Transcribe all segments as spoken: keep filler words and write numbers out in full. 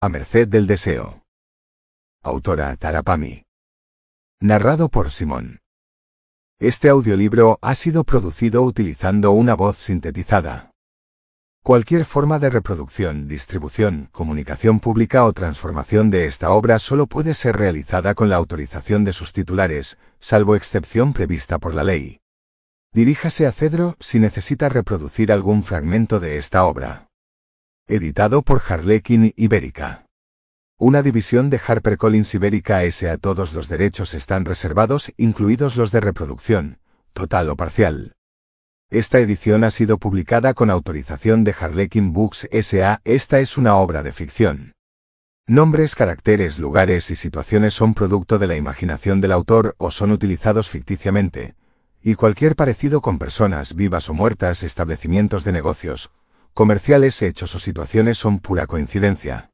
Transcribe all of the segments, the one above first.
A merced del deseo. Autora Tara Pami. Narrado por Simón. Este audiolibro ha sido producido utilizando una voz sintetizada. Cualquier forma de reproducción, distribución, comunicación pública o transformación de esta obra solo puede ser realizada con la autorización de sus titulares, salvo excepción prevista por la ley. Diríjase a Cedro si necesita reproducir algún fragmento de esta obra. Editado por Harlequin Ibérica. Una división de HarperCollins Ibérica S A. Todos los derechos están reservados, incluidos los de reproducción, total o parcial. Esta edición ha sido publicada con autorización de Harlequin Books S A Esta es una obra de ficción. Nombres, caracteres, lugares y situaciones son producto de la imaginación del autor o son utilizados ficticiamente, y cualquier parecido con personas vivas o muertas, establecimientos de negocios, comerciales, hechos o situaciones son pura coincidencia.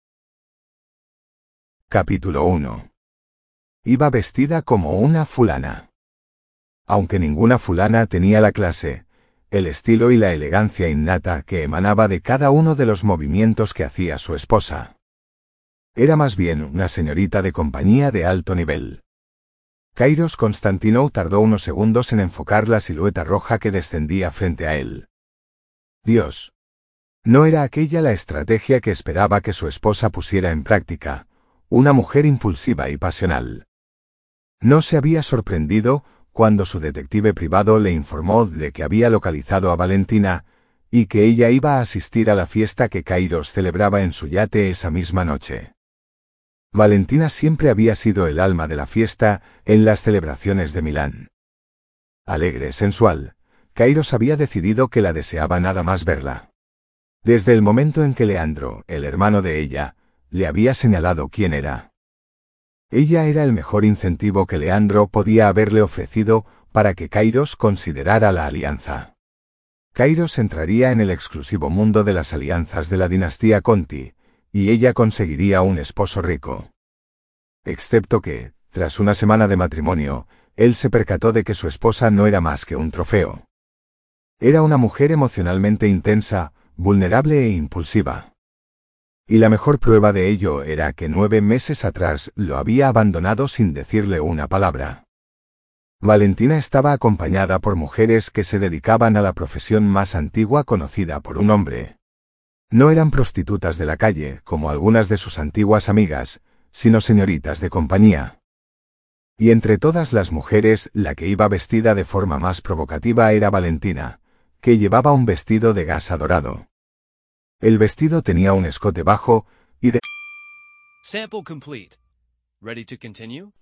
Capítulo uno. Iba vestida como una fulana. Aunque ninguna fulana tenía la clase, el estilo y la elegancia innata que emanaba de cada uno de los movimientos que hacía su esposa. Era más bien una señorita de compañía de alto nivel. Kairos Constantinou tardó unos segundos en enfocar la silueta roja que descendía frente a él. Dios. No era aquella la estrategia que esperaba que su esposa pusiera en práctica, una mujer impulsiva y pasional. No se había sorprendido cuando su detective privado le informó de que había localizado a Valentina, y que ella iba a asistir a la fiesta que Kairos celebraba en su yate esa misma noche. Valentina siempre había sido el alma de la fiesta en las celebraciones de Milán. Alegre, sensual, Kairos había decidido que la deseaba nada más verla. Desde el momento en que Leandro, el hermano de ella, le había señalado quién era. Ella era el mejor incentivo que Leandro podía haberle ofrecido para que Kairos considerara la alianza. Kairos entraría en el exclusivo mundo de las alianzas de la dinastía Conti, y ella conseguiría un esposo rico. Excepto que, tras una semana de matrimonio, él se percató de que su esposa no era más que un trofeo. Era una mujer emocionalmente intensa, vulnerable e impulsiva. Y la mejor prueba de ello era que nueve meses atrás lo había abandonado sin decirle una palabra. Valentina estaba acompañada por mujeres que se dedicaban a la profesión más antigua conocida por un hombre. No eran prostitutas de la calle, como algunas de sus antiguas amigas, sino señoritas de compañía. Y entre todas las mujeres, la que iba vestida de forma más provocativa era Valentina, que llevaba un vestido de gasa dorado. El vestido tenía un escote bajo y de... Sample complete. Ready to continue?